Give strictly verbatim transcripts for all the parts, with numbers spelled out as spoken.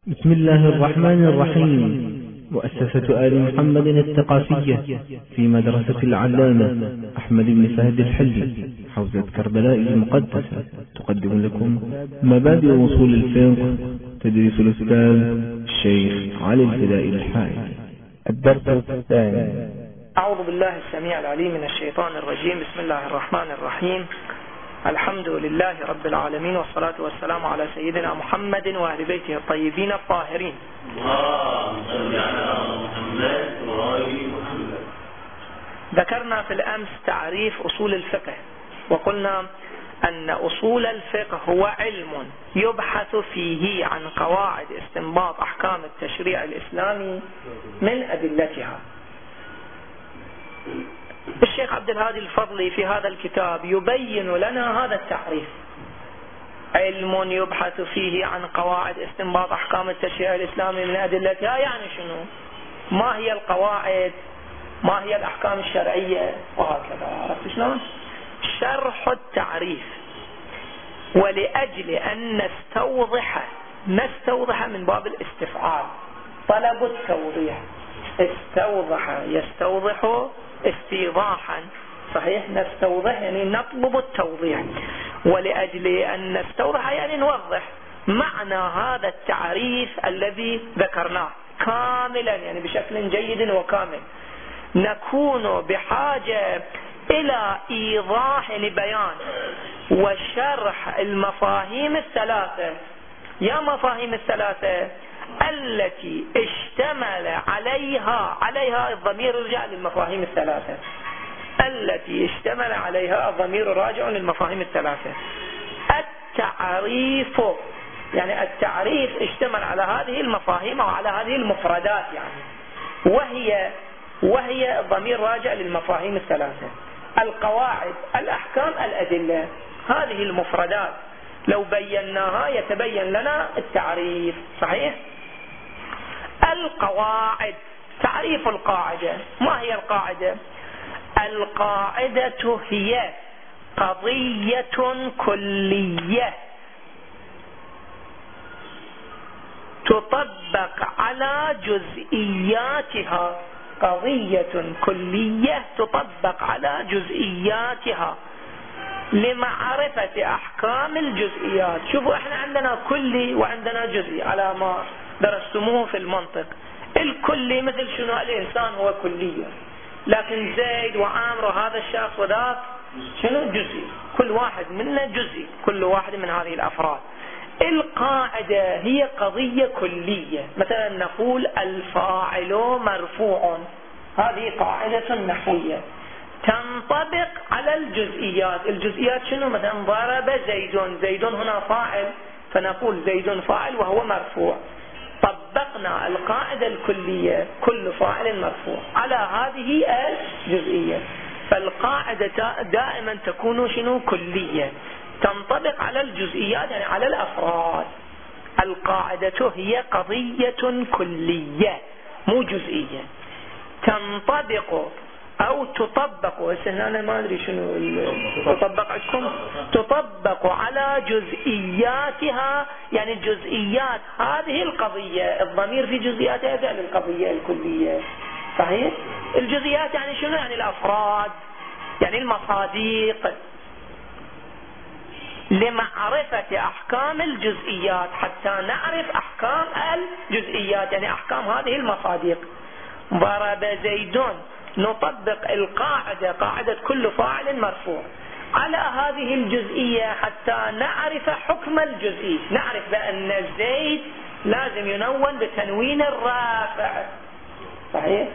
بسم الله الرحمن الرحيم. مؤسسة آل محمد الثقافية في مدرسة العلامة أحمد بن فهد الحلي حوزة كربلاء المقدسة تقدم لكم مبادئ وصول الفقه، تدريس الأستاذ الشيخ علي الفدائي الحائي. الدرس الثاني. أعوذ بالله السميع العليم من الشيطان الرجيم. بسم الله الرحمن الرحيم. الحمد لله رب العالمين، والصلاة والسلام على سيدنا محمد وأهل بيته الطيبين الطاهرين. اللهم صل على محمد وآل محمد. ذكرنا في الأمس تعريف أصول الفقه، وقلنا أن أصول الفقه هو علم يبحث فيه عن قواعد استنباط أحكام التشريع الإسلامي من أدلتها. الشيخ عبد الهادي الفضلي في هذا الكتاب يبين لنا هذا التعريف: علم يبحث فيه عن قواعد استنباط أحكام التشريع الإسلامي من أدلتها. يعني شنو؟ ما هي القواعد؟ ما هي الأحكام الشرعية؟ وهكذا. عرفت شلون؟ شرح التعريف. ولأجل أن نستوضح نستوضح من باب الاستفعال، طلب التوضيح. استوضح يستوضح استيضاحا، صحيح؟ نستوضح يعني نطلب التوضيح. ولأجل أن نستوضح يعني نوضح معنى هذا التعريف الذي ذكرناه كاملا، يعني بشكل جيد وكامل. نكون بحاجة إلى إيضاح لبيان وشرح المفاهيم الثلاثة. يا مفاهيم الثلاثة التي اشتمل عليها عليها الضمير الراجع للمفاهيم الثلاثة التي اشتمل عليها الضمير الراجع للمفاهيم الثلاثة. التعريف يعني التعريف اشتمل على هذه المفاهيم وعلى هذه المفردات، يعني وهي وهي الضمير راجع للمفاهيم الثلاثة: القواعد، الأحكام، الأدلة. هذه المفردات لو بيناها يتبين لنا التعريف. صحيح؟ القواعد، تعريف القاعدة. ما هي القاعدة؟ القاعدة هي قضية كلية تطبق على جزئياتها. قضية كلية تطبق على جزئياتها لمعرفة أحكام الجزئيات. شوفوا، احنا عندنا كلي وعندنا جزئي على ما درستموه في المنطق. الكلي مثل شنو؟ الإنسان هو كلية، لكن زيد وعامر وهذا الشخص وذاك شنو؟ جزئي. كل واحد منا جزئي، كل واحد من هذه الأفراد. القاعدة هي قضية كلية. مثلا نقول الفاعل مرفوع، هذه قاعدة نحوية تنطبق على الجزئيات. الجزئيات شنو؟ مثلا ضرب زيد، زيد هنا فاعل، فنقول زيد فاعل وهو مرفوع. طبقنا القاعدة الكلية، كل فاعل مرفوع، على هذه الجزئية. فالقاعدة دائما تكون شنو؟ كلية، تنطبق على الجزئيات يعني على الأفراد. القاعدة هي قضية كلية مو جزئية، تنطبق أو تطبق. أنا ما أدري شنو تطبق عندكم. تطبق على جزئياتها، يعني جزئيات هذه القضية. الضمير في جزئياتها يرجع للقضية الكلية. صحيح؟ الجزئيات يعني شنو؟ يعني الأفراد، يعني المصادق، لمعرفة أحكام الجزئيات، حتى نعرف أحكام الجزئيات يعني أحكام هذه المصادق. ضرب زيد، نطبق القاعدة، قاعدة كل فاعل مرفوع، على هذه الجزئية حتى نعرف حكم الجزئي. نعرف بأن زيد لازم ينون بتنوين الرافع. صحيح؟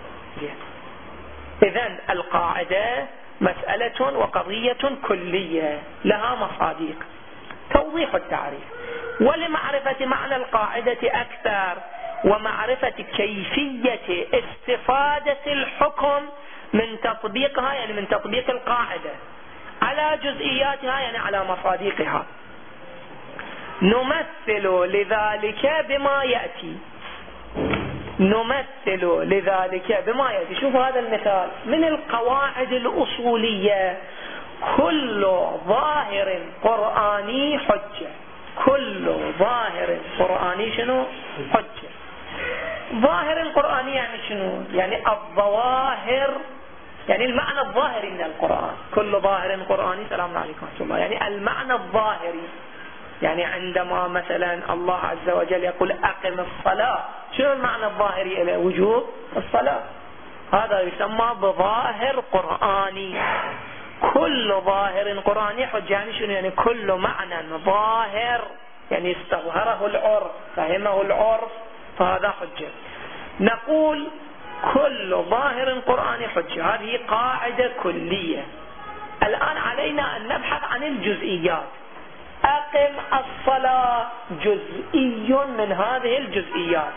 إذن القاعدة مسألة وقضية كلية لها مصادق. توضيح التعريف. ولمعرفة معنى القاعدة أكثر ومعرفة كيفية استفادة الحكم من تطبيقها، يعني من تطبيق القاعدة على جزئياتها يعني على مصادقها، نمثل لذلك بما يأتي. نمثل لذلك بما يأتي. شوفوا هذا المثال من القواعد الأصولية: كل ظاهر قرآني حجة. كل ظاهر قرآني شنو حجة. ظاهر قرآني يعني شنو؟ يعني الظواهر، يعني المعنى الظاهري من القرآن. كل ظاهر قرآني، سلام عليكم ورحمة الله، يعني المعنى الظاهري. يعني عندما مثلا الله عز وجل يقول أقم الصلاة، شنو المعنى الظاهري له؟ وجوب الصلاة. هذا يسمى بظاهر قرآني. كل ظاهر قرآني حجة يعني شنو؟ يعني كل معنى ظاهر، يعني استظهره العرف، فهمه العرف، فهذا حجة. نقول كل ظاهر قرآني حجة، هذه قاعدة كلية. الآن علينا أن نبحث عن الجزئيات. أقم الصلاة جزئي من هذه الجزئيات،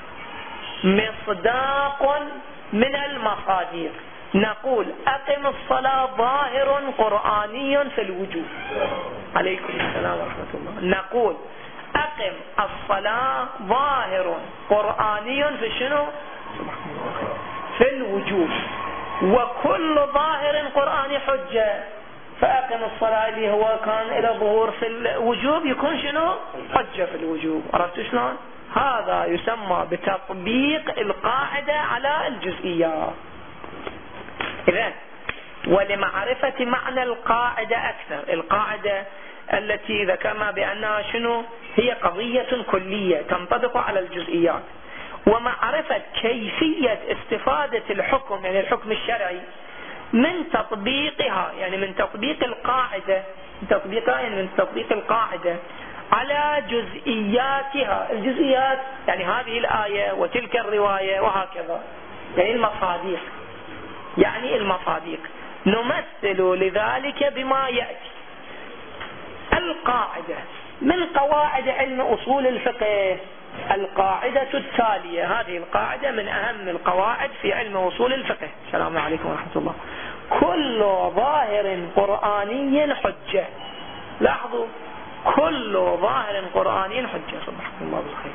مصداق من المصادق. نقول أقم الصلاة ظاهر قرآني في الوجوب. عليكم السلام ورحمة الله. نقول أقم الصلاة ظاهر قرآني في شنو؟ في الوجوب. وكل ظاهر قرآني حجة، فأقم الصلاة اللي هو كان إلى ظهور في الوجوب يكون شنو؟ حجة في الوجوب. عرفت شلون؟ هذا يسمى بتطبيق القاعدة على الجزئيات. إذن ولمعرفة معنى القاعدة أكثر، القاعدة التي ذكرنا بأنها شنو؟ هي قضية كلية تنطبق على الجزئيات، ومعرفة كيفية استفادة الحكم، يعني الحكم الشرعي، من تطبيقها، يعني من تطبيق القاعدة، من تطبيقها يعني من تطبيق القاعدة على جزئياتها. الجزئيات يعني هذه الآية وتلك الرواية وهكذا، يعني المصادق، يعني المصادق. نمثل لذلك بما يأتي. القاعدة من قواعد علم أصول الفقه القاعدة التالية. هذه القاعدة من أهم القواعد في علم أصول الفقه. السلام عليكم ورحمة الله. كل ظاهر قرآني حجة. لاحظوا، كل ظاهر قرآني حجة. سبحان الله بالخير.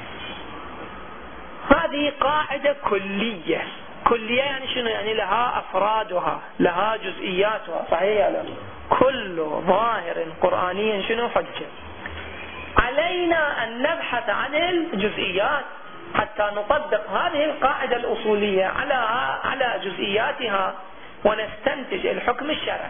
هذه قاعدة كلية. كلية يعني شنو؟ يعني لها أفرادها، لها جزئياتها. صحيح ولا لا؟ كل ظاهر قرآني شنو؟ حجة. علينا أن نبحث عن الجزئيات حتى نطبق هذه القاعدة الأصولية على على جزئياتها ونستنتج الحكم الشرعي.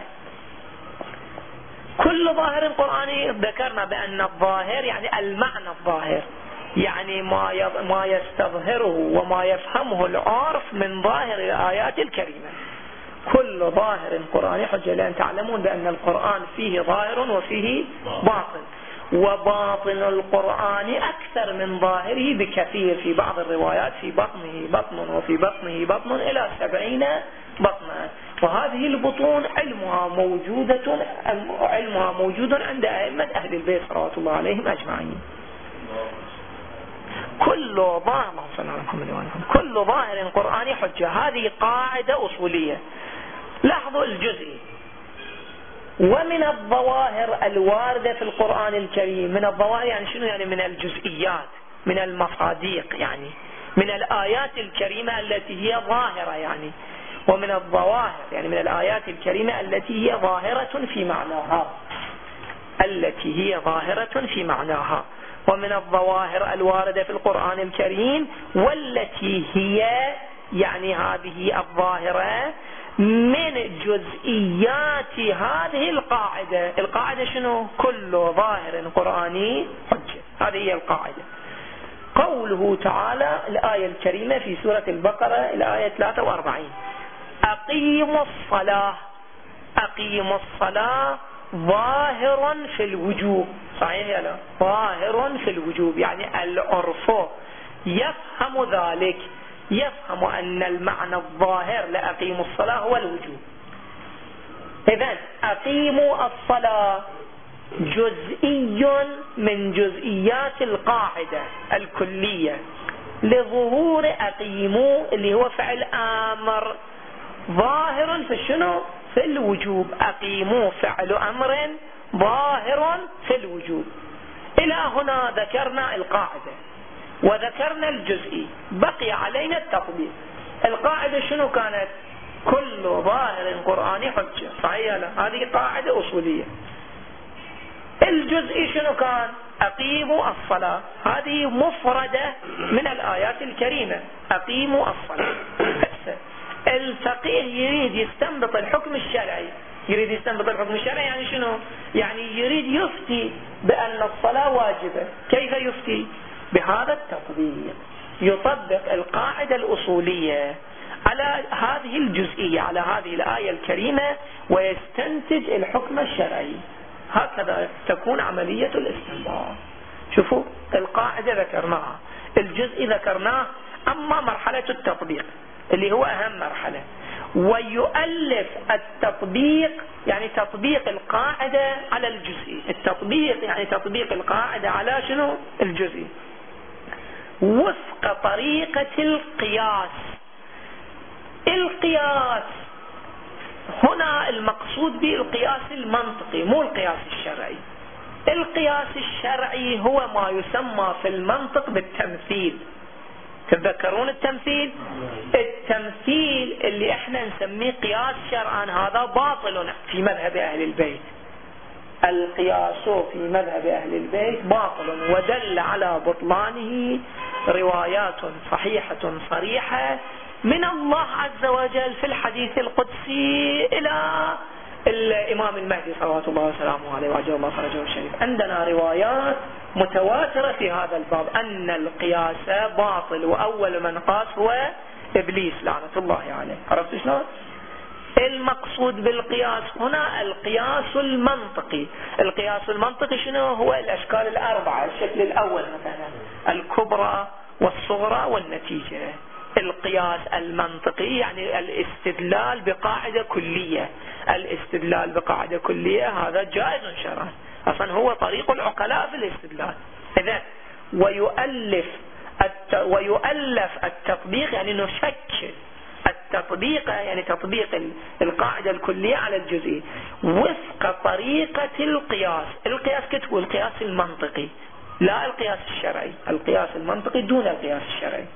كل ظاهر قرآني ذكرنا بأن الظاهر يعني المعنى الظاهر، يعني ما ما يستظهره وما يفهمه العارف من ظاهر الآيات الكريمة. كل ظاهر قرآني حجة، لأن تعلمون بأن القرآن فيه ظاهر وفيه باطن، وباطن القرآن أكثر من ظاهره بكثير. في بعض الروايات في بطنه بطن وفي بطنه بطن إلى سبعين بطنا. وهذه البطون علمها موجودة علمها موجود عند أئمة أهل البيت صلوات الله عليهم أجمعين. كل ظاهر كل ظاهر قرآني حجة. هذه قاعدة أصولية. لاحظوا الجزء. ومن الظواهر الواردة في القرآن الكريم، من الظواهر يعني شنو؟ يعني من الجزئيات، من المصادق، يعني من الآيات الكريمة التي هي ظاهرة، يعني ومن الظواهر يعني من الآيات الكريمة التي هي ظاهرة في معناها، التي هي ظاهرة في معناها. ومن الظواهر الواردة في القرآن الكريم والتي هي يعني هذه الظاهرة من جزئيات هذه القاعدة. القاعدة شنو؟ كل ظاهر قرآني حجة. هذه هي القاعدة. قوله تعالى الآية الكريمة في سورة البقرة الآية ثلاثة وأربعين: أقيموا الصلاة. أقيموا الصلاة ظاهر في الوجوب. صحيح يا لا؟ ظاهر في الوجوب، يعني العرف يفهم ذلك، يفهم أن المعنى الظاهر لأقيموا الصلاة هو الوجوب. إذن أقيموا الصلاة جزئي من جزئيات القاعدة الكلية، لظهور أقيموا اللي هو فعل آمر ظاهر في شنو؟ في الوجوب. أقيموا فعل أمر ظاهر في الوجوب. إلى هنا ذكرنا القاعدة وذكرنا الجزئي، بقي علينا التطبيق. القاعدة شنو كانت؟ كل ظاهر قرآني حجة. صحيح لا؟ هذه قاعدة أصولية. الجزئي شنو كان؟ أقيموا الصلاة، هذه مفردة من الآيات الكريمة، أقيموا الصلاة. الفقيه يريد يستنبط الحكم الشرعي، يريد يستنبط الحكم الشرعي يعني شنو؟ يعني يريد يفتي بأن الصلاة واجبة. كيف يفتي؟ بهذا التطبيق، يطبق القاعدة الأصولية على هذه الجزئية، على هذه الآية الكريمة، ويستنتج الحكم الشرعي. هكذا تكون عملية الاستنباط. شوفوا القاعدة ذكرناها، الجزء ذكرناه، أما مرحلة التطبيق اللي هو أهم مرحلة، ويؤلف التطبيق يعني تطبيق القاعدة على الجزء. التطبيق يعني تطبيق القاعدة على شنو؟ الجزء، وفق طريقة القياس. القياس هنا المقصود به القياس المنطقي، مو القياس الشرعي. القياس الشرعي هو ما يسمى في المنطق بالتمثيل. تذكرون التمثيل؟ التمثيل اللي احنا نسميه قياس شرعا هذا باطل في مذهب أهل البيت. القياس في مذهب أهل البيت باطل، ودل على بطلانه روايات صحيحة صريحة من الله عز وجل في الحديث القدسي إلى الإمام المهدي صلوات الله وسلامه عليه وعجل الله فرجه الشريف. عندنا روايات متواترة في هذا الباب أن القياس باطل، وأول من قاس هو إبليس لعنة الله عليه. عرفت شلون؟ المقصود بالقياس هنا القياس المنطقي. القياس المنطقي شنو هو؟ الأشكال الأربعة. الشكل الأول مثلا الكبرى والصغرى والنتيجة. القياس المنطقي يعني الاستدلال بقاعدة كلية. الاستدلال بقاعدة كلية هذا جائز شرعا، أصلا هو طريق العقلاء في الاستدلال. إذا ويؤلف الت... ويؤلف التطبيق يعني نشكل التطبيق يعني تطبيق القاعدة الكلية على الجزئي وفق طريقة القياس. القياس كتبه القياس المنطقي لا القياس الشرعي، القياس المنطقي دون القياس الشرعي،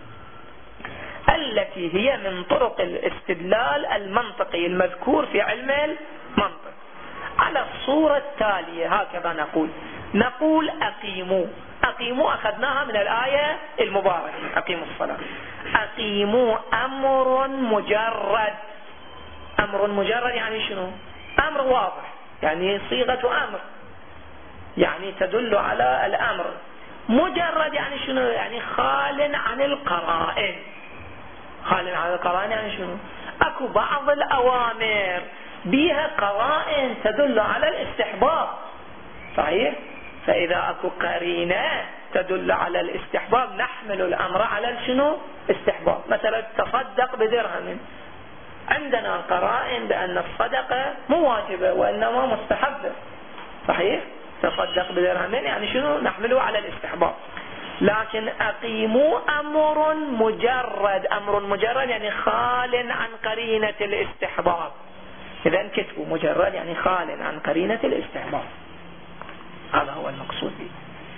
التي هي من طرق الاستدلال المنطقي المذكور في علم المنطق على الصورة التالية. هكذا نقول نقول أقيموا. أقيموا أخذناها من الآية المباركة، أقيموا الصلاة. أقيموا أمر مجرد. أمر مجرد يعني شنو؟ أمر واضح، يعني صيغة أمر، يعني تدل على الأمر. مجرد يعني شنو؟ يعني خال عن القرائن. خال عن القرائن يعني شنو؟ أكو بعض الأوامر بها قرائن تدل على الاستحباب، صحيح؟ فإذا أكو قرينة تدل على الاستحباب نحمل الأمر على شنو؟ استحباب. مثلا تصدق بدرهم، عندنا قرائن بأن الصدقة مو واجبة وإنما مستحبة، صحيح؟ تصدق بدرهم يعني شنو؟ نحمله على الاستحباب. لكن أقيموا أمر مجرد. أمر مجرد يعني خال عن قرينة الاستحباب. إذا كتبوا مجرد يعني خال عن قرينة الاستحباب، هذا هو المقصود به.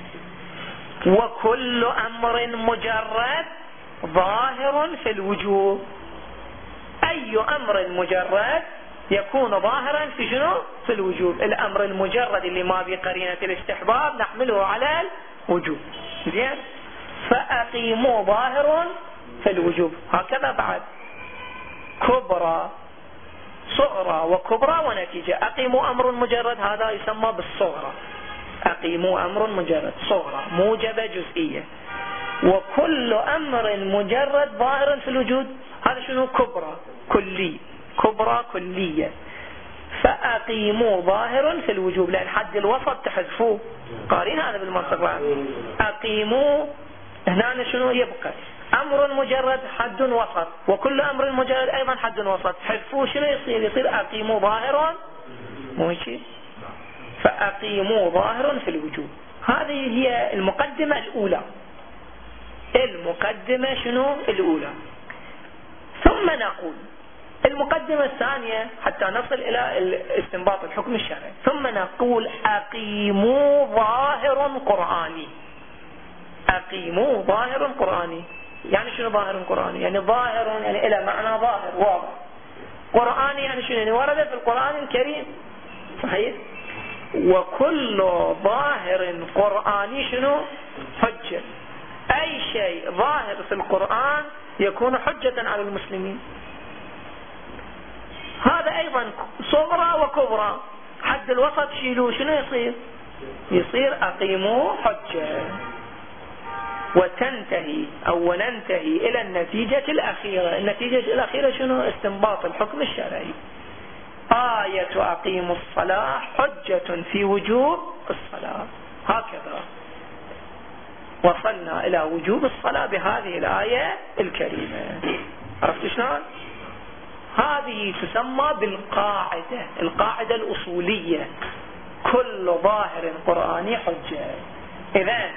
وكل أمر مجرد ظاهر في الوجوب. أي أمر مجرد يكون ظاهرا في شنو؟ في الوجوب. الأمر المجرد اللي ما بقرينة الاستحباب نحمله على الوجوب. زين؟ فأقيموا ظاهر في الوجوب. هكذا بعد كبرى صغرى وكبرى ونتيجة. أقيموا أمر مجرد هذا يسمى بالصغرى. أقيموا أمر مجرد صغرى موجبة جزئية. وكل أمر مجرد ظاهر في الوجود هذا شنو؟ كبرى كلي، كبرى كلية. فأقيموا ظاهر في الوجوب، لأن حد الوسط تحذفوه، قارين هذا بالمنطق. أقيموا هنا شنو يبقى؟ أمر مجرد حد وسط، وكل أمر مجرد أيضا حد وسط، حذفوه شنو يصير؟ يصير أقيموا ظاهر مو شيء. فأقيموا ظاهر في الوجوب. هذه هي المقدمة الأولى. المقدمة شنو الأولى؟ ثم نقول المقدمة الثانية حتى نصل إلى استنباط الحكم الشرعي. ثم نقول أقيموا ظاهر قرآني. أقيموا ظاهر قرآني يعني شنو ظاهر قرآني؟ يعني ظاهر يعني إلى معنى ظاهر واضح. قرآني يعني شنو؟ يعني ورد في القرآن الكريم، صحيح؟ وكل ظاهر قرآني شنو؟ حجة. أي شيء ظاهر في القرآن يكون حجة على المسلمين. هذا أيضا صغرى وكبرى. حد الوسط شيلوه، شنو يصير؟ يصير أقيموا حجة. وتنتهي أو وننتهي إلى النتيجة الأخيرة. النتيجة الأخيرة شنو؟ استنباط الحكم الشرعي. آية أقيموا الصلاة حجة في وجوب الصلاة. هكذا وصلنا إلى وجوب الصلاة بهذه الآية الكريمة. عرفت شلون؟ هذه تسمى بالقاعدة، القاعدة الأصولية، كل ظاهر قرآني حجة. إذن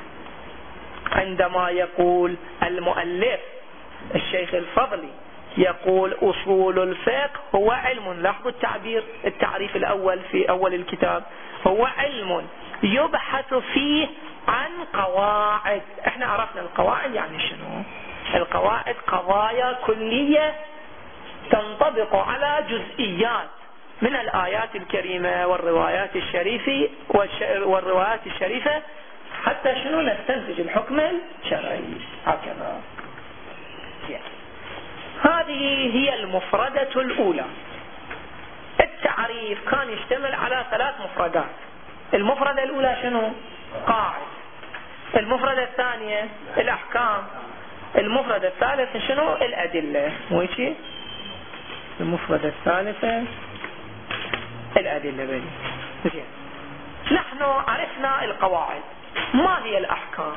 عندما يقول المؤلف الشيخ الفضلي يقول أصول الفقه هو علم، لاحظوا التعبير، التعريف الأول في أول الكتاب، هو علم يبحث فيه عن قواعد. احنا عرفنا القواعد يعني شنو؟ القواعد قضايا كلية تنطبق على جزئيات من الآيات الكريمة والروايات الشريفة والروايات الشريفة حتى شنو؟ نستنتج الحكم الشرعي. هكذا. هذه هي المفردة الأولى. التعريف كان يشتمل على ثلاث مفردات. المفردة الأولى شنو؟ قاعدة. المفردة الثانية الأحكام. المفردة الثالثة شنو؟ الأدلة. مو هيك؟ المفردة الثالثة الأدلة. بني زين. نحن عرفنا القواعد. ما هي الأحكام؟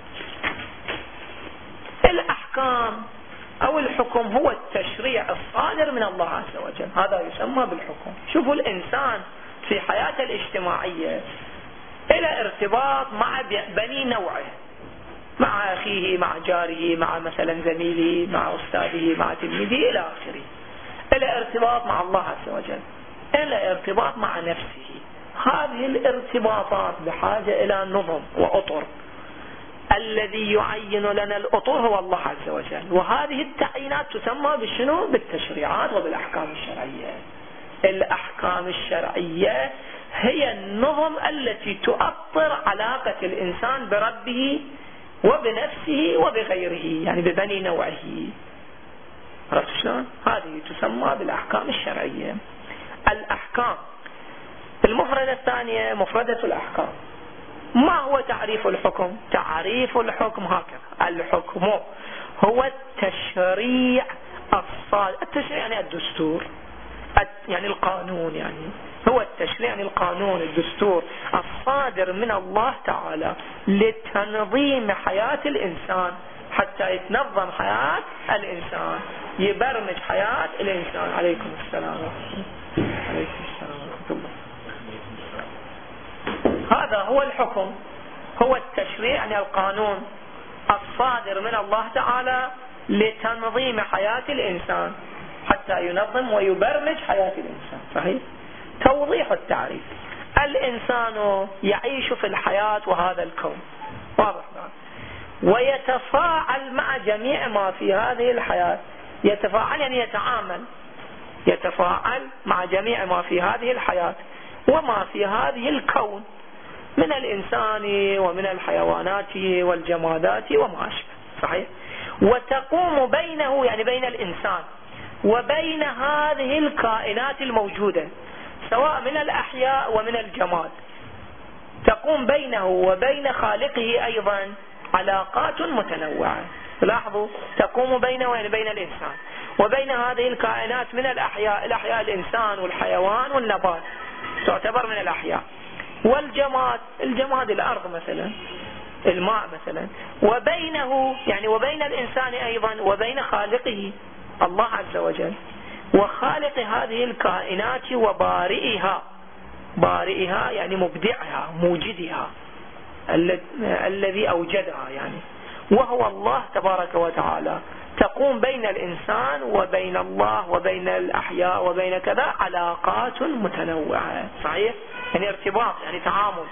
الأحكام أو الحكم هو التشريع الصادر من الله عز وجل، هذا يسمى بالحكم. شوفوا الإنسان في حياته الاجتماعية إلى ارتباط مع بني نوعه، مع أخيه، مع جاره، مع مثلا زميله، مع أستاذه، مع تلميذه إلى آخره. إلى ارتباط مع الله عز وجل، إلى ارتباط مع نفسه. هذه الارتباطات بحاجة إلى نظم وأطر. الذي يعين لنا الأطر هو الله عز وجل، وهذه التعيينات تسمى بالشنو؟ بالتشريعات وبالأحكام الشرعية. الأحكام الشرعية هي النظم التي تؤطر علاقة الإنسان بربه وبنفسه وبغيره، يعني ببني نوعه. عرفت شلون؟ هذه تسمى بالأحكام الشرعية. الأحكام. المفردة الثانية مفردة الأحكام. ما هو تعريف الحكم؟ تعريف الحكم هكذا: الحكم هو التشريع الصادر. التشريع يعني الدستور، يعني القانون، يعني هو التشريع يعني القانون، الدستور الصادر من الله تعالى لتنظيم حياة الإنسان، حتى يتنظم حياة الإنسان، يبرمج حياة الإنسان. عليكم السلام عليكم السلام ورحمة الله. هذا هو الحكم، هو التشريع يعني القانون الصادر من الله تعالى لتنظيم حياة الإنسان، حتى ينظم ويبرمج حياة الإنسان. صحيح؟ توضيح التعريف: الإنسان يعيش في الحياة وهذا الكون، واضح، ويتفاعل مع جميع ما في هذه الحياة. يتفاعل يعني يتعامل، يتفاعل مع جميع ما في هذه الحياة وما في هذه الكون من الإنسان ومن الحيوانات والجمادات وما أشبه. صحيح؟ وتقوم بينه يعني بين الإنسان وبين هذه الكائنات الموجودة سواء من الأحياء ومن الجماد، تقوم بينه وبين خالقه أيضا علاقات متنوعة. لاحظوا، تقوم بينه يعني بين الإنسان وبين هذه الكائنات من الأحياء، الأحياء الإنسان والحيوان والنبات تعتبر من الأحياء، والجماد، الجماد الأرض مثلا، الماء مثلا، وبينه يعني وبين الإنسان أيضا وبين خالقه الله عز وجل، وخالق هذه الكائنات وبارئها. بارئها يعني مبدعها، موجدها، الذي أوجدها يعني، وهو الله تبارك وتعالى. تقوم بين الإنسان وبين الله وبين الأحياء وبين كذا علاقات متنوعة. صحيح؟ يعني ارتباط، يعني تعامل.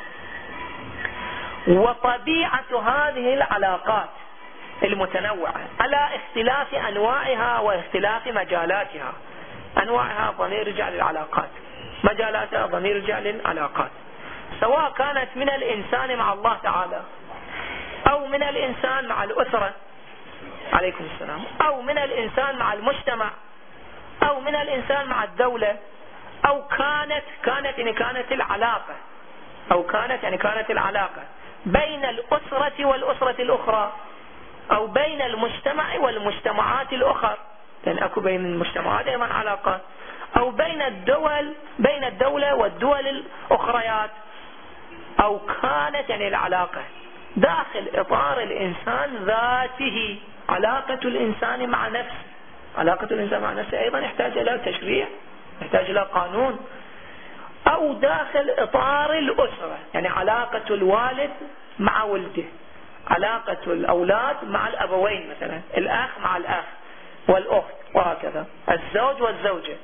وطبيعة هذه العلاقات المتنوعة على اختلاف أنواعها واختلاف مجالاتها. أنواعها ضمير يرجع للعلاقات، مجالاتها ضمير يرجع للعلاقات، سواء كانت من الإنسان مع الله تعالى، أو من الإنسان مع الأسرة عليكم السلام، أو من الإنسان مع المجتمع، أو من الإنسان مع الدولة، أو كانت كانت يعني كانت العلاقة أو كانت يعني كانت العلاقة بين الأسرة والأسرة الأخرى، أو بين المجتمع والمجتمعات الأخرى، لأن أكو بين المجتمعات أيضا علاقات، أو بين الدول بين الدولة والدول الأخريات، أو كانت يعني العلاقة داخل إطار الإنسان ذاته، علاقة الإنسان مع نفسه. علاقة الإنسان مع نفسه أيضا يحتاج إلى تشريع، يحتاج إلى قانون، أو داخل إطار الأسرة، يعني علاقة الوالد مع ولده، علاقة الأولاد مع الأبوين مثلا، الأخ مع الأخ والأخت وهكذا، الزوج والزوجة.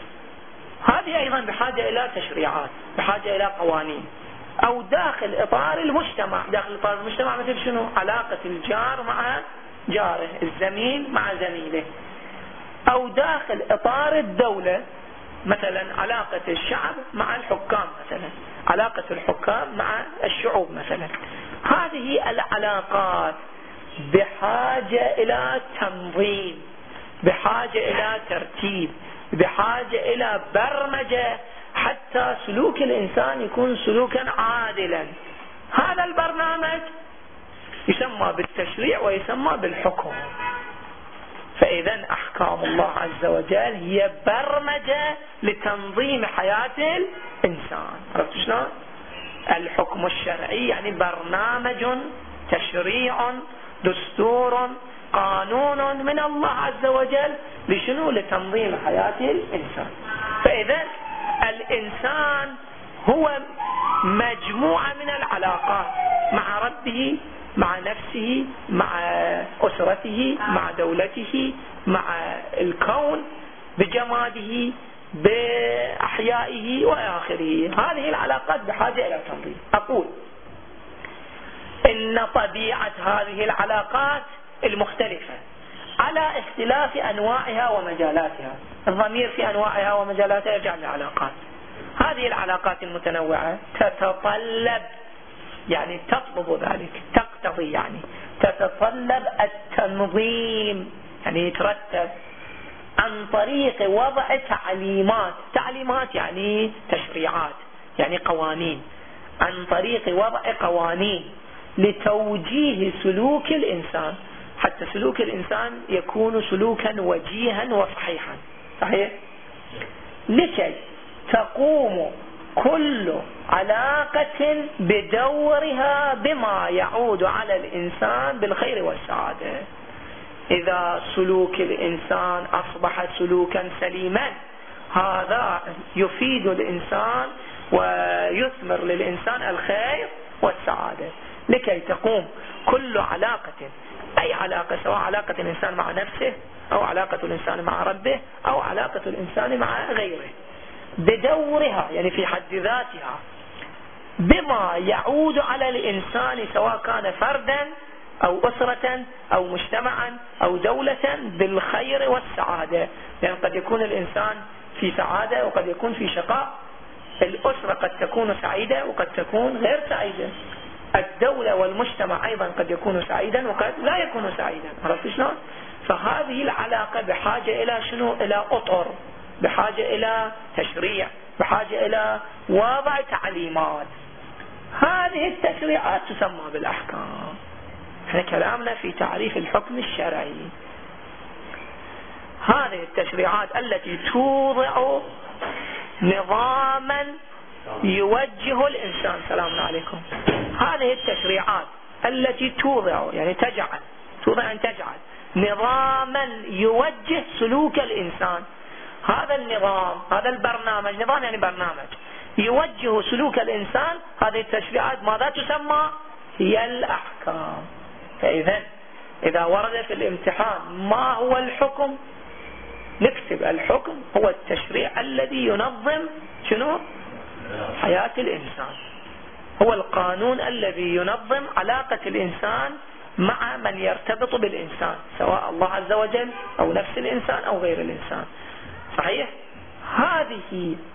هذه أيضا بحاجة إلى تشريعات، بحاجة إلى قوانين. أو داخل إطار المجتمع، داخل إطار المجتمع مثل شنو؟ علاقة الجار مع جاره، الزميل مع زميله. أو داخل إطار الدولة، مثلا علاقة الشعب مع الحكام مثلا، علاقة الحكام مع الشعوب مثلا. هذه العلاقات بحاجة إلى تنظيم، بحاجة إلى ترتيب، بحاجة إلى برمجة، حتى سلوك الإنسان يكون سلوكا عادلا. هذا البرنامج يسمى بالتشريع ويسمى بالحكم. فإذا أحكام الله عز وجل هي برمجة لتنظيم حياة الإنسان. عرفت شلون؟ الحكم الشرعي يعني برنامج، تشريع، دستور، قانون من الله عز وجل لشنو؟ لتنظيم حياة الإنسان. فإذا الإنسان هو مجموعة من العلاقات مع ربه، مع نفسه، مع أسرته، مع دولته، مع الكون بجماده، بأحيائه وآخره. هذه العلاقات بحاجة إلى تنظيم. أقول إن طبيعة هذه العلاقات المختلفة على اختلاف أنواعها ومجالاتها، الضمير في أنواعها ومجالاتها يرجع للعلاقات. هذه العلاقات المتنوعة تتطلب، يعني تطلب ذلك، تقتضي يعني تتطلب التنظيم، يعني يترتب عن طريق وضع تعليمات. تعليمات يعني تشريعات، يعني قوانين، عن طريق وضع قوانين لتوجيه سلوك الإنسان، حتى سلوك الإنسان يكون سلوكا وجيها وصحيحا. صحيح؟ لكي تقوم كل علاقة بدورها بما يعود على الإنسان بالخير والسعادة. إذا سلوك الإنسان أصبح سلوكا سليما، هذا يفيد الإنسان ويثمر للإنسان الخير والسعادة. لكي تقوم كل علاقة، أي علاقة، سواء علاقة الإنسان مع نفسه، أو علاقة الإنسان مع ربه، أو علاقة الإنسان مع غيره، بدورها يعني في حد ذاتها بما يعود على الإنسان، سواء كان فردا أو أسرة أو مجتمعا أو دولة، بالخير والسعادة. لأن يعني قد يكون الإنسان في سعادة وقد يكون في شقاء. الأسرة قد تكون سعيدة وقد تكون غير سعيدة. الدولة والمجتمع أيضا قد يكون سعيدا وقد لا يكون سعيدا. عرفت شلون؟ فهذه العلاقة بحاجة إلى شنو؟ إلى أطر، بحاجة إلى تشريع، بحاجة إلى وضع تعليمات. هذه التشريعات تسمى بالأحكام. احنا كلامنا في تعريف الحكم الشرعي. هذه التشريعات التي توضع نظاما يوجه الإنسان. سلام عليكم. هذه التشريعات التي توضع يعني تجعل، توضع أن تجعل نظاما يوجه سلوك الإنسان. هذا النظام، هذا البرنامج، نظام يعني برنامج يوجه سلوك الإنسان. هذه التشريعات ماذا تسمى؟ هي الأحكام. فإذا إذا ورد في الامتحان ما هو الحكم، نكتب الحكم هو التشريع الذي ينظم شنو؟ حياة الإنسان. هو القانون الذي ينظم علاقة الإنسان مع من يرتبط بالإنسان، سواء الله عز وجل أو نفس الإنسان أو غير الإنسان. صحيح؟ هذه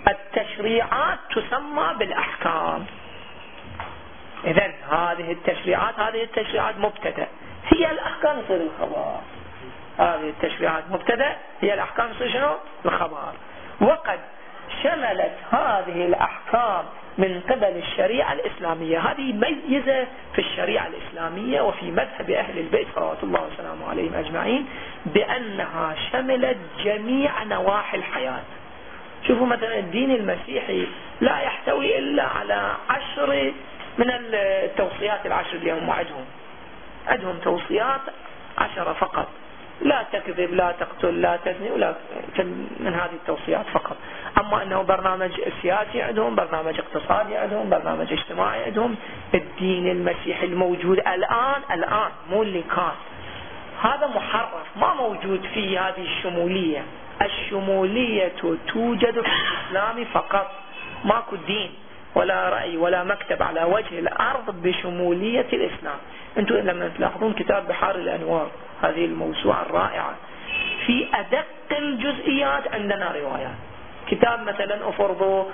التشريعات تسمى بالأحكام. إذن هذه التشريعات هذه التشريعات مبتدأ، هي الأحكام يصير الخبر. هذه التشريعات مبتدأ، هي الأحكام يصير شنو؟ الخبر. وقد شملت هذه الأحكام من قبل الشريعة الإسلامية. هذه ميزة في الشريعة الإسلامية وفي مذهب أهل البيت صلوات الله وسلامه عليهم أجمعين، بأنها شملت جميع نواحي الحياة. شوفوا مثلا الدين المسيحي لا يحتوي إلا على عشر من التوصيات العشر اللي هم عندهم عندهم توصيات عشرة فقط، لا تكذب، لا تقتل، لا تزني، ولا من هذه التوصيات فقط. أما أنه برنامج سياسي عندهم، برنامج اقتصادي عندهم، برنامج اجتماعي عندهم. الدين المسيحي الموجود الآن الآن مو اللي كان، هذا محرف، ما موجود فيه هذه الشمولية. الشمولية توجد في الإسلام فقط، ماكو دين ولا رأي ولا مكتب على وجه الأرض بشمولية الإسلام. أنتم لما تلاحظون كتاب بحار الأنوار، هذه الموسوعة الرائعة، في أدق الجزئيات عندنا روايات. كتاب مثلا أفرضوا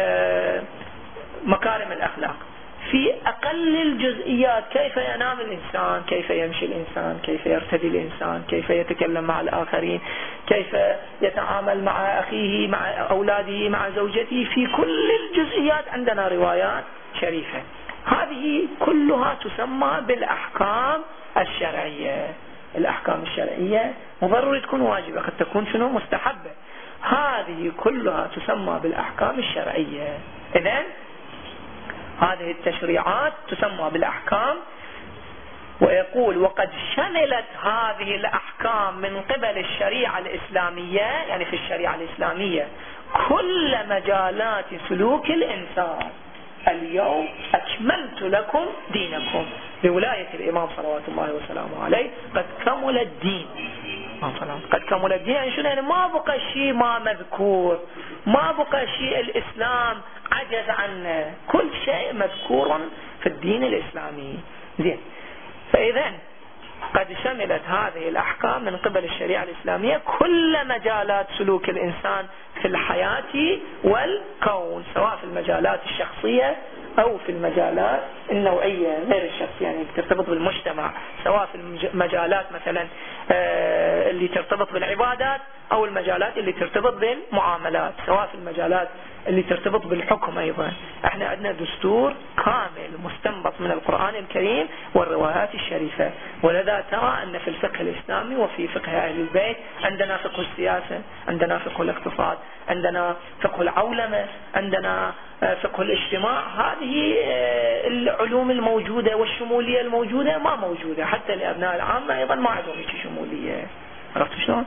مكارم الأخلاق، في أقل الجزئيات كيف ينام الإنسان، كيف يمشي الإنسان، كيف يرتدي الإنسان، كيف يتكلم مع الآخرين، كيف يتعامل مع أخيه، مع أولاده، مع زوجته. في كل الجزئيات عندنا روايات شريفة. هذه كلها تسمى بالأحكام الشرعية. الأحكام الشرعية مو ضروري تكون واجبة، قد تكون شنو مستحبة. هذه كلها تسمى بالأحكام الشرعية. إذن هذه التشريعات تسمى بالأحكام. ويقول وقد شملت هذه الأحكام من قبل الشريعة الإسلامية، يعني في الشريعة الإسلامية، كل مجالات سلوك الإنسان. اليوم أكملت لكم دينكم، بولاية الإمام صلوات الله وسلامه عليه قد كمل الدين. قد كمل الدين يعني شنو؟ يعني ما بقى شيء ما مذكور، ما بقى شيء الإسلام عجز عنه، كل شيء مذكور في الدين الإسلامي. زين، فإذا قد شملت هذه الأحكام من قبل الشريعة الإسلامية كل مجالات سلوك الإنسان في الحياة والكون، سواء في المجالات الشخصية أو في المجالات النوعية غير الشخصية، يعني ترتبط بالمجتمع، سواء في المجالات مثلا اللي ترتبط بالعبادات أو المجالات اللي ترتبط بالمعاملات، سواء في المجالات اللي ترتبط بالحكم. أيضا احنا عندنا دستور كامل مستنبط من القرآن الكريم والروايات الشريفة. ولذا ترى أن في الفقه الإسلامي وفي فقه أهل البيت عندنا فقه السياسة، عندنا فقه الاقتصاد، عندنا فقه العولمة، عندنا فقه الاجتماع. هذه العلوم الموجودة والشمولية الموجودة ما موجودة حتى لأبناء العامة، أيضا ما عندهم هيك شمولية. عرفتوا شلون؟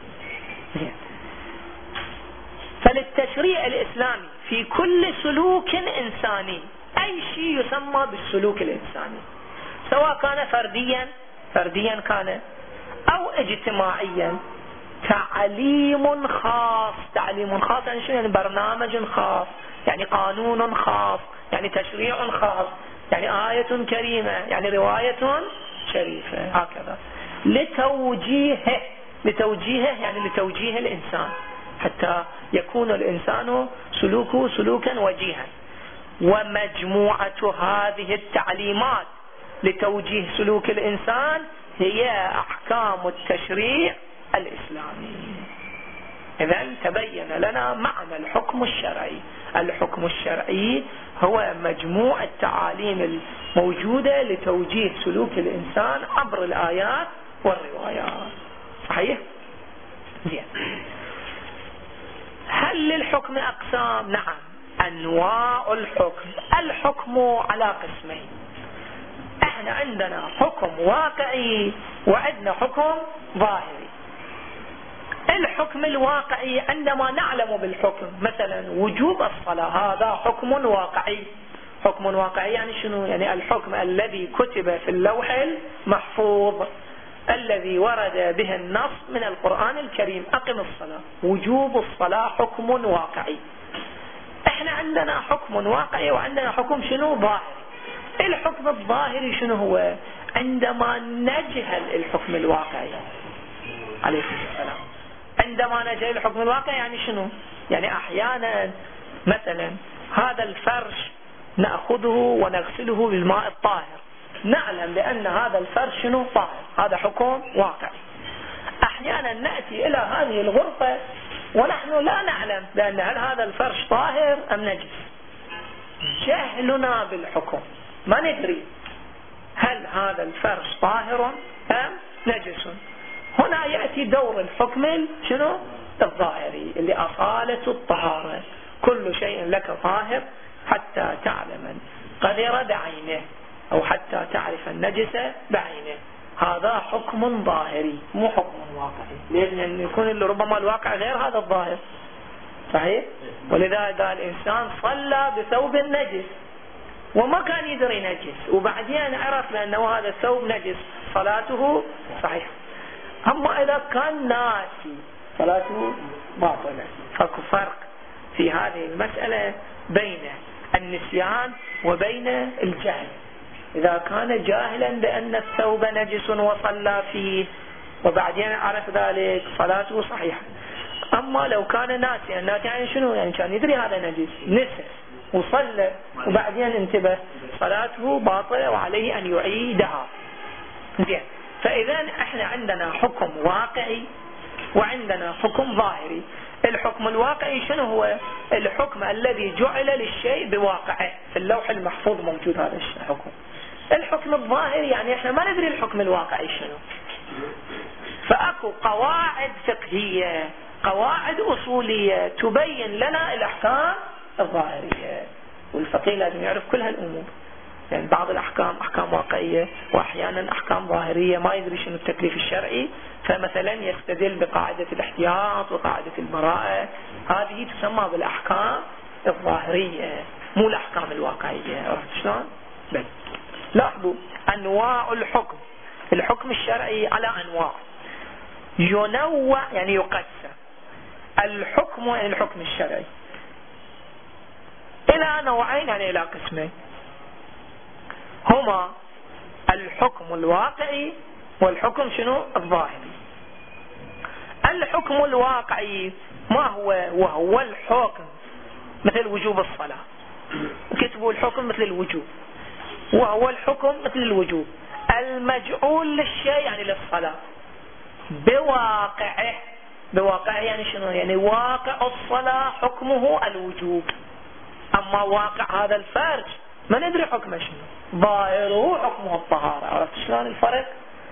فللتشريع الإسلامي في كل سلوك إنساني، أي شيء يسمى بالسلوك الإنساني، سواء كان فرديا فرديا كان أو اجتماعيا، تعليم خاص. تعليم خاص يعني شنو؟ يعني برنامج خاص، يعني قانون خاص، يعني تشريع خاص، يعني آية كريمة، يعني رواية شريفة، هكذا. لتوجيهه، لتوجيهه يعني لتوجيه الإنسان حتى يكون الإنسان سلوكه سلوكا وجيها. ومجموعة هذه التعليمات لتوجيه سلوك الإنسان هي أحكام التشريع الإسلامي. إذن تبين لنا معنى الحكم الشرعي. الحكم الشرعي هو مجموع التعاليم الموجودة لتوجيه سلوك الإنسان عبر الآيات والروايات. صحيح؟ زين. هل للحكم أقسام؟ نعم. أنواع الحكم. الحكم على قسمين. احنا عندنا حكم واقعي وعندنا حكم ظاهري. الحكم الواقعي عندما نعلم بالحكم، مثلا وجوب الصلاة، هذا حكم واقعي. حكم واقعي يعني شنو؟ يعني الحكم الذي كتب في اللوح المحفوظ الذي ورد به النص من القرآن الكريم، أقم الصلاة. وجوب الصلاة حكم واقعي. احنا عندنا حكم واقعي وعندنا حكم شنو؟ ظاهري. الحكم الظاهري شنو هو؟ عندما نجهل الحكم الواقعي. عليكم السلام. عندما نجهل الحكم الواقعي يعني شنو؟ يعني أحيانا مثلا هذا الفرش نأخذه ونغسله بالماء الطاهر، نعلم بأن هذا الفرش شنو طاهر، هذا حكم واقعي. أحيانا نأتي إلى هذه الغرفة ونحن لا نعلم بأن هل هذا الفرش طاهر أم نجس، جهلنا بالحكم، ما ندري هل هذا الفرش طاهر أم نجس. هنا يأتي دور الحكم شنو الظاهري اللي أصالة الطهارة، كل شيء لك طاهر حتى تعلم القذر بعينه أو حتى تعرف النجس بعينه، هذا حكم ظاهري مو حكم واقعي، لأن يكون اللي ربما الواقع غير هذا الظاهر، صحيح؟ ولذا قال الإنسان صلى بثوب نجس وما كان يدري نجس، وبعدين عرف بأنه هذا الثوب نجس، صلاته صحيح. أما إذا كان ناسي صلاته باطلة. فاكو فرق في هذه المسألة بين النسيان وبين الجهل. إذا كان جاهلا بأن الثوب نجس وصلى فيه وبعدين عرف ذلك صلاته صحيحة. أما لو كان ناسيا، ناسيا يعني شنو؟ يعني كان يدري هذا نجس نسي وصلى وبعدين انتبه، صلاته باطلة وعليه أن يعيدها. زين، فإذا احنا عندنا حكم واقعي وعندنا حكم ظاهري. الحكم الواقعي شنو هو؟ الحكم الذي جعل للشيء بواقعه، في اللوح المحفوظ موجود هذا الحكم. الحكم الظاهري يعني احنا ما ندري الحكم الواقعي شنو. فأكو قواعد فقهية، قواعد أصولية تبين لنا الأحكام الظاهرية، والفقيه لازم يعرف كل هالأمور. يعني بعض الأحكام أحكام واقعية وأحيانا أحكام ظاهرية، ما يدري شنو التكليف الشرعي، فمثلا يستدل بقاعدة الاحتياط وقاعدة البراءة، هذه تسمى بالأحكام الظاهرية مو الأحكام الواقعية. عرفت شلون؟ بل لاحظوا أنواع الحكم، الحكم الشرعي على أنواع، ينوع يعني يقسم الحكم، يعني الحكم الشرعي إلى نوعين، يعني إلى قسمين، هما الحكم الواقعي والحكم شنو الظاهري. الحكم الواقعي ما هو؟ وهو الحكم مثل وجوب الصلاة، كتبوا الحكم مثل الوجوب، وهو الحكم مثل الوجوب المجعول للشيء يعني للصلاة بواقعه. بواقعه يعني شنو؟ يعني واقع الصلاة حكمه الوجوب، أما واقع هذا الفرج ما ندري حكمه شنو، ظاهره حكمه الطهارة. عرفت شلون الفرق؟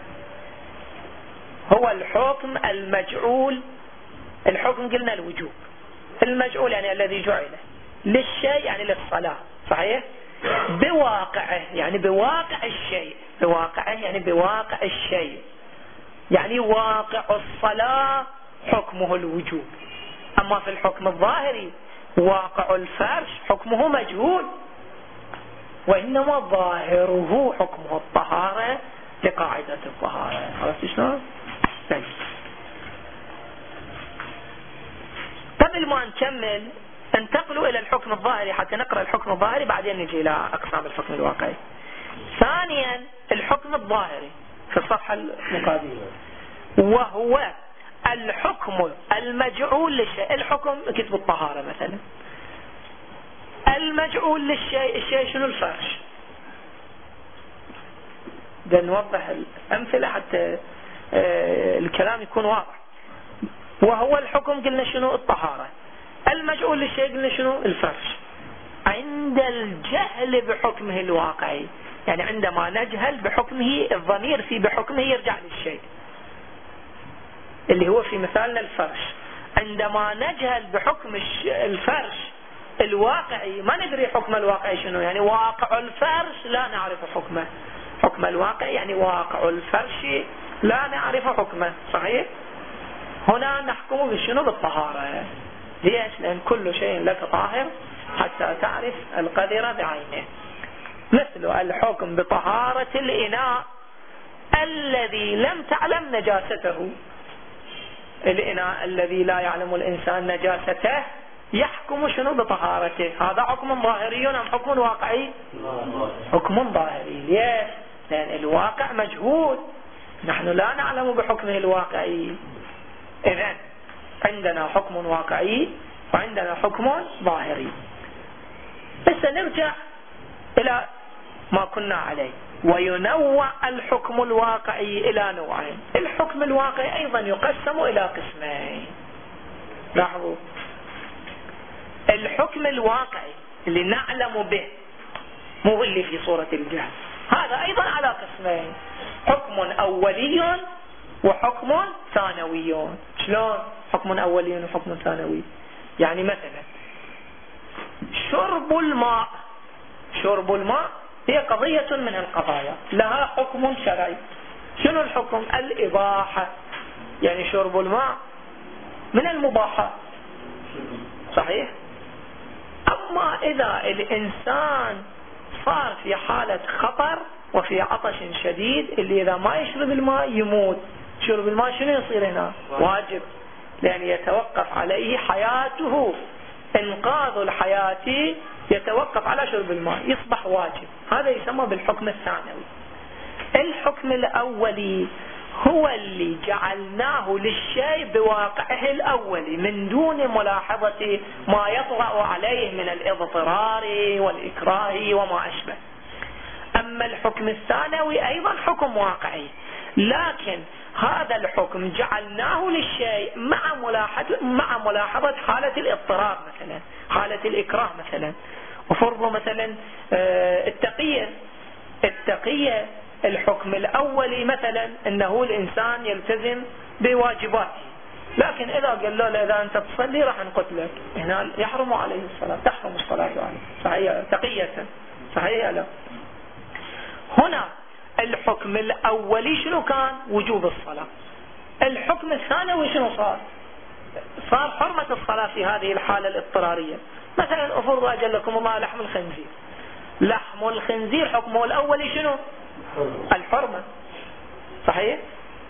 هو الحكم المجعول، الحكم قلنا الوجوب، المجعول يعني الذي جعل للشيء يعني للصلاة، صحيح؟ بواقعه يعني بواقع الشيء، بواقعه يعني بواقع الشيء، يعني واقع الصلاة حكمه الوجوب. أما في الحكم الظاهري واقع الفرش حكمه مجهول، وإنما ظاهره حكمه الطهارة لقاعدة الطهارة. عرفت شلون؟ قبل ما نكمل انتقلوا إلى الحكم الظاهري حتى نقرأ الحكم الظاهري، بعدين نجي إلى أقسام الحكم الواقعي. ثانيا الحكم الظاهري في الصفحة المقابلة، وهو الحكم المجعول للشيء. الحكم كتب الطهارة مثلا، المجعول للشيء، الشيء شنو؟ الفرش. ده نوضح الأمثلة حتى آه الكلام يكون واضح. وهو الحكم قلنا شنو؟ الطهارة. المجعول للشيء قلنا شنو؟ الفرش. عند الجهل بحكمه الواقعي، يعني عندما نجهل بحكمه، الضمير في بحكمه يرجع للشيء اللي هو في مثالنا الفرش. عندما نجهل بحكم الفرش الواقعي ما ندري حكم الواقعي شنو، يعني واقع الفرش لا نعرف حكمه. حكم الواقع يعني واقع الفرش لا نعرف حكمه، صحيح؟ هنا نحكم بشنو؟ بالطهارة. ليش؟ لأن كل شيء لك طاهر حتى تعرف القدر بعينه. مثل الحكم بطهارة الإناء الذي لم تعلم نجاسته. الإناء الذي لا يعلم الإنسان نجاسته يحكم شنو؟ بطهارته. هذا حكم ظاهري أم حكم واقعي؟ حكم ظاهري. ليش؟ لأن الواقع مجهول، نحن لا نعلم بحكمه الواقعي. إذن عندنا حكم واقعي وعندنا حكم ظاهري. بس نرجع إلى ما كنا عليه. وينوع الحكم الواقعي إلى نوعين. الحكم الواقعي أيضا يقسم إلى قسمين. لاحظوا الحكم الواقعي اللي نعلم به، مو اللي في صورة الجهل، هذا أيضا على قسمين: حكم أولي وحكم ثانوي. شلون حكم أولي وحكم ثانوي؟ يعني مثلا شرب الماء، شرب الماء هي قضية من القضايا لها حكم شرعي. شنو الحكم؟ الإباحة، يعني شرب الماء من المباحات، صحيح؟ أما إذا الإنسان صار في حالة خطر وفي عطش شديد، اللي إذا ما يشرب الماء يموت، شرب الماء شنو يصير هنا؟ واجب، لأن يتوقف عليه حياته، إنقاذ الحياة يتوقف على شرب الماء، يصبح واجب. هذا يسمى بالحكم الثانوي. الحكم الأولي هو اللي جعلناه للشيء بواقعه الأولي من دون ملاحظة ما يطرأ عليه من الاضطرار والإكراه وما أشبه. أما الحكم الثانوي أيضا حكم واقعي، لكن هذا الحكم جعلناه للشيء مع ملاحظة مع ملاحظة حالة الاضطرار، مثلا حالة الإكراه. مثلا وفرضوا مثلا التقية التقية الحكم الأولي مثلا أنه الإنسان يلتزم بواجباته، لكن إذا قال له إذا أنت تصلي راح نقتلك، هنا يحرم عليه الصلاة، تحرم الصلاة عليه، صحيح؟ تقية، صحيح؟ لا. هنا الحكم الأولي شنو كان؟ وجوب الصلاة. الحكم الثانوي شنو صار؟ صار حرمة الصلاة في هذه الحالة الاضطرارية. مثلا أفرض أجلكم الله لحم الخنزير، لحم الخنزير حكمه الأولي شنو؟ الحرمة، صحيح؟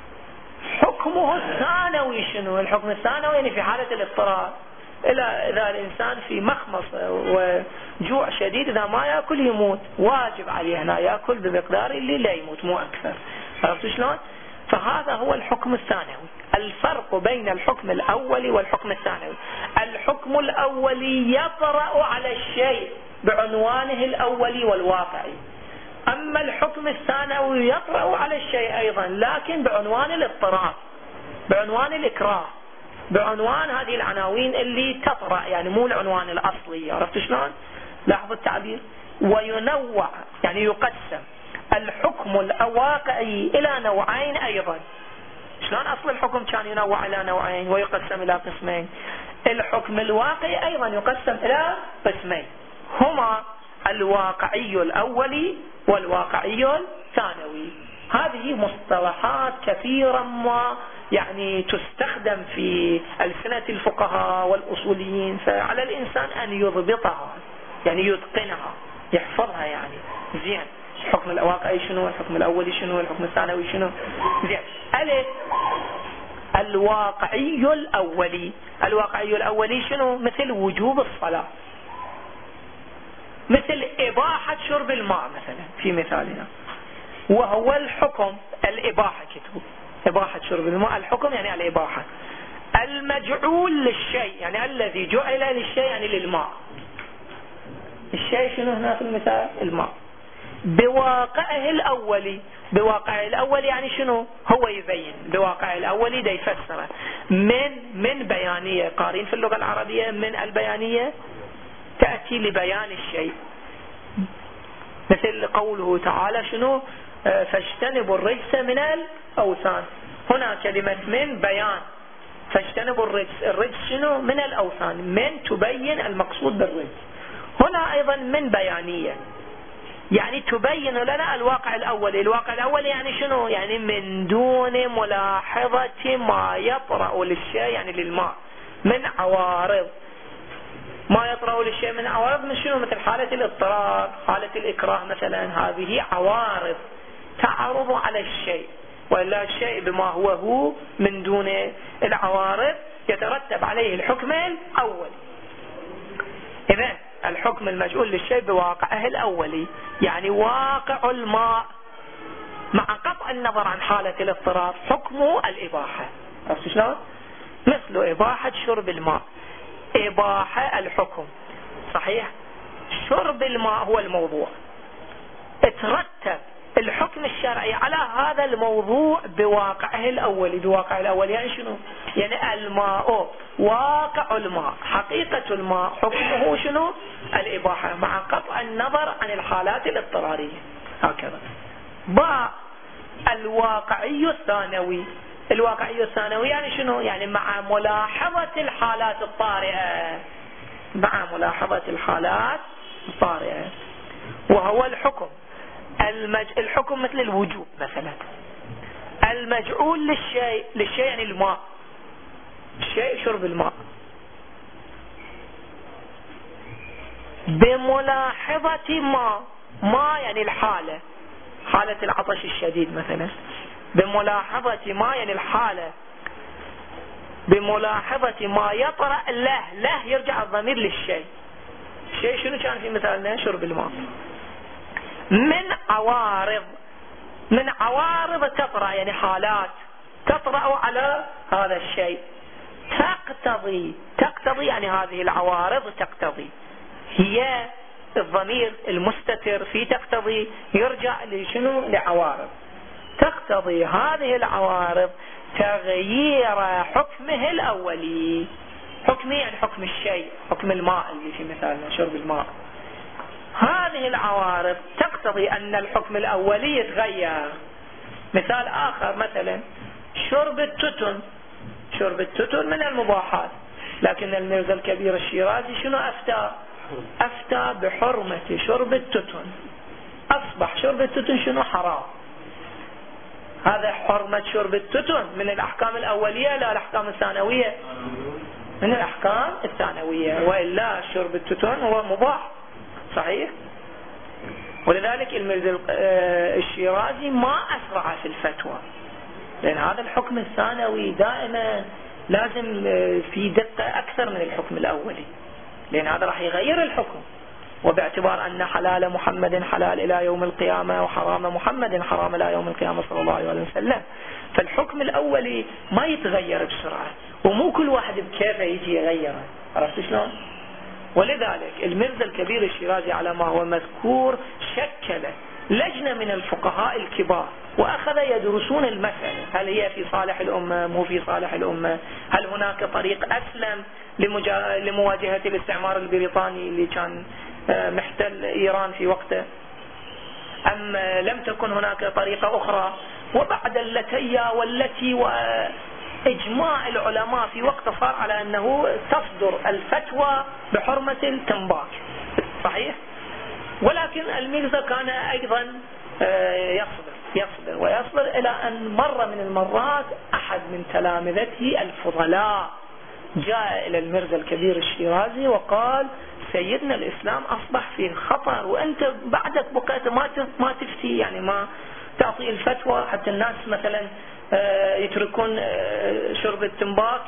حكمه الثانوي شنو؟ الحكم الثانوي يعني في حالة الاضطرار، إذا إذا الإنسان في مخمص وجوع شديد إذا ما يأكل يموت، واجب عليه هنا يأكل بمقدار اللي لا يموت، مو أكثر. عرفتوا شلون؟ فهذا هو الحكم الثانوي. الفرق بين الحكم الأولي والحكم الثانوي: الحكم الأولي يطرأ على الشيء بعنوانه الأولي والواقعي، أما الحكم الثانوي يطرأ على الشيء أيضا لكن بعنوان الاضطرار، بعنوان الإكراه، بعنوان هذه العناوين اللي تطرأ، يعني مو العنوان الأصلي. عرفت شلون؟ لاحظوا التعبير. وينوع يعني يقسم الحكم الواقعي إلى نوعين أيضا. شلون أصل الحكم كان ينوع إلى نوعين ويقسم إلى قسمين؟ الحكم الواقعي أيضا يقسم إلى قسمين، هما الواقعي الأولي والواقعي الثانوي. هذه مصطلحات كثيرا ما يعني تستخدم في ألسنة الفقهاء والأصوليين، فعلى الإنسان أن يضبطها، يعني يتقنها، يحفظها يعني زين. الحكم الواقعي شنو؟ الحكم الأولي شنو؟ الحكم الثانوي شنو؟ زين. ألف الواقعي الأولي. الواقعي الأولي شنو؟ مثل وجوب الصلاة، مثل إباحة شرب الماء مثلا في مثالنا، وهو الحكم الإباحة كتبه إباحة شرب الماء، الحكم يعني الإباحة. المجعول للشيء يعني الذي جعل للشيء يعني للماء. الشيء شنو هنا في المثال؟ الماء. بواقعه الأولي، بواقعه الأولي يعني شنو؟ هو يبين بواقعه الأولي ده يفسره من من بيانية، قارين في اللغة العربية من البيانية تأتي لبيان الشيء، مثل قوله تعالى شنو؟ فاجتنبوا الرجس من الأوثان. هنا كلمة من بيان، فاجتنبوا الرجس، الرجس شنو؟ من الأوثان، من تبين المقصود بالرجس. هنا أيضا من بيانية يعني تبين لنا الواقع الأولي. الواقع الأولي يعني شنو؟ يعني من دون ملاحظة ما يطرأ للشيء يعني للماء من عوارض، ما يطرأ للشيء من عوارض من شنو؟ مثل حالة الاضطرار، حالة الإكراه مثلا، هذه عوارض تعرض على الشيء، وإلا الشيء بما هو هو من دون العوارض يترتب عليه الحكم الأولي. إذن الحكم المجعول للشيء بواقعه الأولي يعني واقع الماء مع قطع النظر عن حالة الاضطرار، حكمه الإباحة. عرفت شلون؟ مثل إباحة شرب الماء. إباحة الحكم. صحيح شرب الماء هو الموضوع، ترتب الحكم الشرعي على هذا الموضوع بواقعه الأولي. بواقعه الأولي يعني شنو؟ يعني الماء، واقع الماء، حقيقة الماء، حكمه شنو؟ الإباحة مع قطع النظر عن الحالات الاضطرارية. هكذا. باء الواقعي الثانوي. الواقعي الثانوي يعني شنو؟ يعني مع ملاحظة الحالات الطارئة، مع ملاحظة الحالات الطارئة، وهو الحكم المج... الحكم مثل الوجوب مثلا. المجعول للشيء، للشيء يعني الماء، الشيء شرب الماء، بملاحظة ما، ما يعني الحالة، حالة العطش الشديد مثلا، بملاحظة ما يعني الحالة، بملاحظة ما يطرأ له، له يرجع الضمير للشيء. الشيء شنو كان في مثالنا؟ شرب الماء. من عوارض، من عوارض تطرأ يعني حالات تطرأ على هذا الشيء، تقتضي، تقتضي يعني هذه العوارض تقتضي، هي الضمير المستتر في تقتضي يرجع لشنو؟ لعوارض. تقتضي هذه العوارض تغيير حكمه الأولي. حكمه يعني حكم الشيء، حكم الماء اللي في مثالنا شرب الماء. هذه العوارض تقتضي أن الحكم الأولي يتغير. مثال آخر مثلا شرب التتن. شرب التتن من المباحات، لكن الميرزا الكبير الشيرازي شنو أفتى؟ أفتى بحرمة شرب التتن. أصبح شرب التتن شنو؟ حرام. هذا حرمة شرب التتن من الأحكام الأولية لا الأحكام الثانوية؟ من الأحكام الثانوية، وإلا شرب التتن هو مباح. صحيح. ولذلك الميرزا الشيرازي ما أسرع في الفتوى، لأن هذا الحكم الثانوي دائما لازم في دقة أكثر من الحكم الأولي، لأن هذا راح يغير الحكم. وباعتبار أن حلال محمد حلال إلى يوم القيامة، وحرام محمد حرام إلى يوم القيامة صلى الله عليه وسلم، فالحكم الأولي ما يتغير بسرعة، ومو كل واحد بكيفه يجي يغيره. عرفت شلون؟ ولذلك الميرزا الكبير الشيرازي على ما هو مذكور شكل لجنة من الفقهاء الكبار، وأخذ يدرسون المسألة، هل هي في صالح الأمة، مو في صالح الأمة، هل هناك طريق أسلم لمواجهة الاستعمار البريطاني اللي كان محتل إيران في وقته، أم لم تكن هناك طريقة أخرى. وبعد اللتية والتي وإجماع العلماء في وقته صار على أنه تصدر الفتوى بحرمة التنباك. صحيح. ولكن الميرزا كان أيضا يصبر يصبر ويصبر إلى أن مرة من المرات أحد من تلامذته الفضلاء جاء إلى الميرزا الكبير الشيرازي وقال: سيدنا الإسلام أصبح في خطر، وأنت بعدك بقيت ما ما تفتي، يعني ما تعطي الفتوى حتى الناس مثلا يتركون شرب التنباك.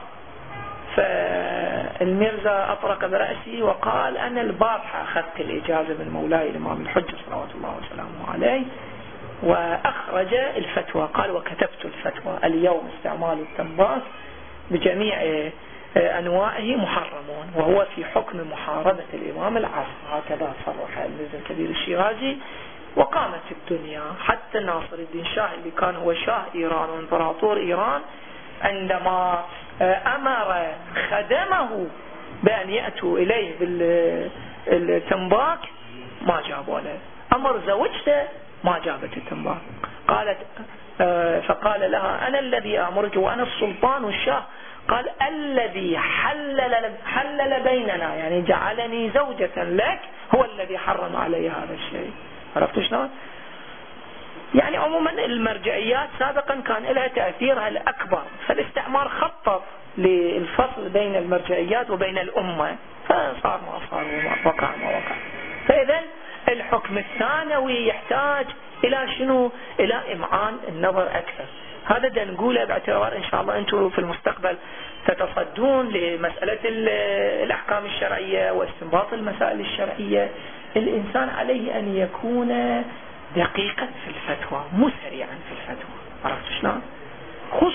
فالميرزا أطرق برأسي وقال: أنا البارحة أخذت الإجازة من مولاي الإمام الحجة صلوات الله وسلامه عليه وأخرج الفتوى. قال: وكتبت الفتوى اليوم استعمال التنباك بجميع أنواعه محرمون، وهو في حكم محاربة الإمام العاصم. هكذا صرح الميرزا الكبير الشيرازي. وقامت الدنيا حتى ناصر الدين شاه اللي كان هو شاه إيران وإمبراطور إيران، عندما أمر خدمه بأن يأتوا إليه بالتنباك ما جابوا له. أمر زوجته ما جابت التنباك. قالت فقال لها: أنا الذي أمرك وأنا السلطان والشاه. قال: الذي حلل, حلل بيننا، يعني جعلني زوجة لك، هو الذي حرم علي هذا الشيء. عرفت شلون؟ يعني عموما المرجعيات سابقا كان لها تأثيرها الأكبر، فالاستعمار خطط للفصل بين المرجعيات وبين الأمة، فصار ما صار ووقع ما وقع. فإذا الحكم الثانوي يحتاج إلى شنو؟ إلى إمعان النظر أكثر. هذا دا نقوله باعتبار إن شاء الله أنتم في المستقبل تتصدون لمسألة الأحكام الشرعية واستنباط المسائل الشرعية. الإنسان عليه أن يكون دقيقا في الفتوى، مو سريعا في الفتوى. عرفت شلون؟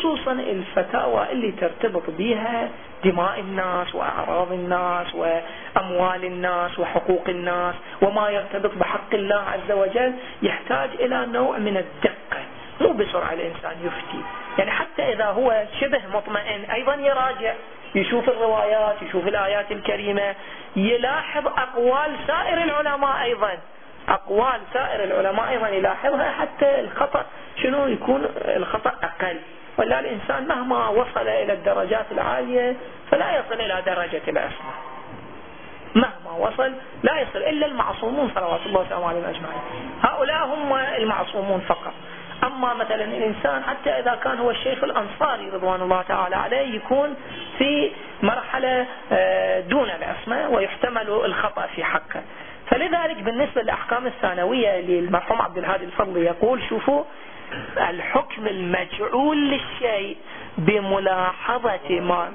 خصوصا الفتاوى اللي ترتبط بها دماء الناس وأعراض الناس وأموال الناس وحقوق الناس وما يرتبط بحق الله عز وجل، يحتاج إلى نوع من الدقة، مو بسرعة الإنسان يفتي. يعني حتى إذا هو شبه مطمئن أيضا يراجع، يشوف الروايات، يشوف الآيات الكريمة، يلاحظ أقوال سائر العلماء أيضا، أقوال سائر العلماء أيضا يلاحظها حتى الخطأ شنو يكون الخطأ أقل. ولا الإنسان مهما وصل إلى الدرجات العالية فلا يصل إلى درجة العصمة، مهما وصل لا يصل إلا المعصومون صلوات الله وسلامه عليهم أجمعين، هؤلاء هم المعصومون فقط. أما مثلا الإنسان حتى إذا كان هو الشيخ الأنصاري رضوان الله تعالى عليه يكون في مرحلة دون العصمة ويحتمل الخطأ في حقه. فلذلك بالنسبة للأحكام الثانوية للمرحوم عبد الهادي الفضلي يقول شوفوا الحكم المجعول للشيء بملاحظة ما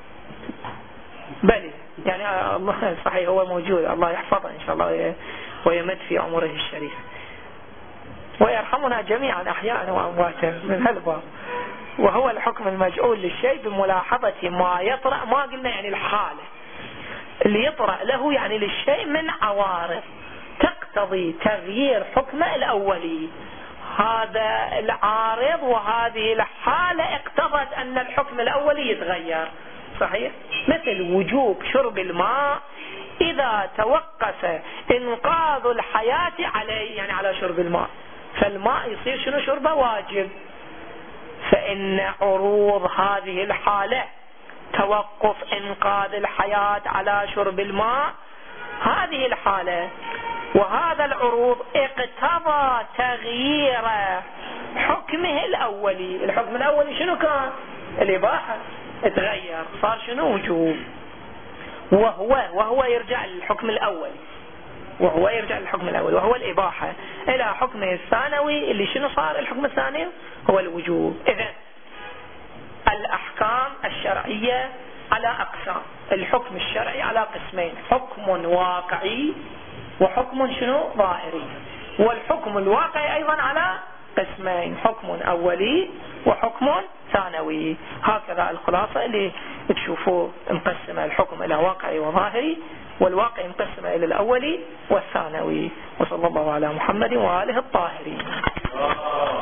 بل يعني الله صحيح هو موجود، الله يحفظه إن شاء الله ويمد في عمره الشريف ويرحمنا جميعا أحيانا وأمواتا من هالباب. وهو الحكم المجعول للشيء بملاحظة ما يطرأ، ما قلنا يعني الحالة اللي يطرأ له يعني للشيء من عوارض تقتضي تغيير حكمه الأولي. هذا العارض وهذه الحالة اقتضت أن الحكم الأولي يتغير، صحيح؟ مثل وجوب شرب الماء إذا توقف إنقاذ الحياة عليه، يعني على شرب الماء، فالماء يصير شنو شربه واجب. فإن عروض هذه الحالة توقف إنقاذ الحياة على شرب الماء، هذه الحالة وهذا العروض اقتضى تغيير حكمه الأولي. الحكم الأولي شنو كان؟ الإباحة، اتغير صار شنو؟ وجوب. وهو وهو يرجع للحكم الأولي وهو يرجع للحكم الأول وهو الإباحة إلى حكمه الثانوي اللي شنو صار؟ الحكم الثاني هو الوجوب. إذن الأحكام الشرعية على أقسام، الحكم الشرعي على قسمين، حكم واقعي وحكم شنو؟ ظاهري. والحكم الواقعي أيضا على قسمين، حكم أولي وحكم ثانوي. هكذا الخلاصة اللي تشوفوه مقسمة الحكم إلى واقعي وظاهري، والواقع مقسمة إلى الأولي والثانوي. وصلى الله على محمد وآله الطاهرين.